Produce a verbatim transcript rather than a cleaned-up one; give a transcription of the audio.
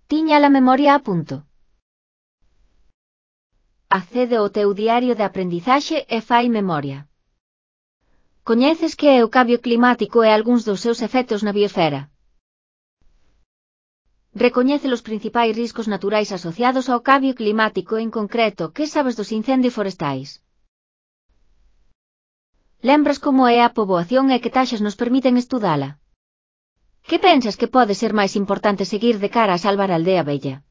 Tiña a memoria a punto. Accede ao teu diario de aprendizaxe e fai memoria. Coñeces que é o cambio climático e algúns dos seus efectos na biosfera? Recoñece os principais riscos naturais asociados ao cambio climático. En concreto, que sabes dos incendios forestais? Lembras como é a poboación e que taxas nos permiten estudala? Que pensas que pode ser máis importante seguir de cara a salvar a aldea bella?